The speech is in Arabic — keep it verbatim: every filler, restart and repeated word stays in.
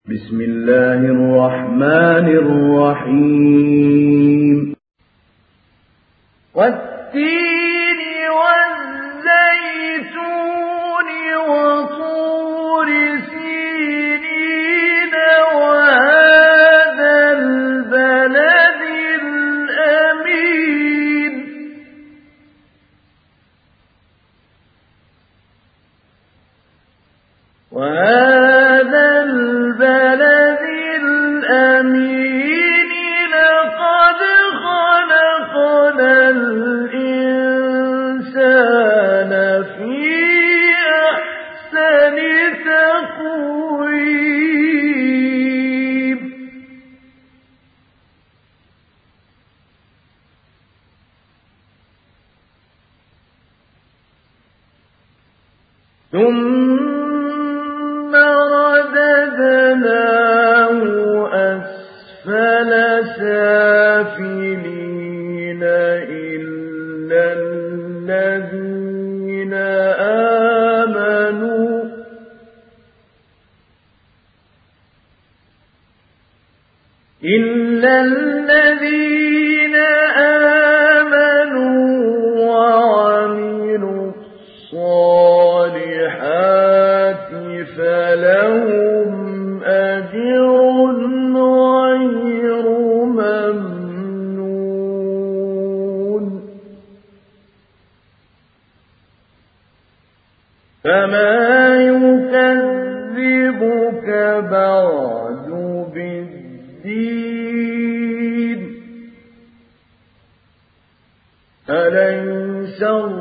بسم الله الرحمن الرحيم والتين والزيتون وطور سينين وهذا البلد الأمين وهذا البلد الأمين لقد خلقنا الإنسان في أحسن تقويم ثم رددناه أسفل سافلين إلا الذين آمنوا إلا الذين آمنوا وعملوا الصالحات فلهم أجر غير ممنون فما يكذبك بعد بالدين أليس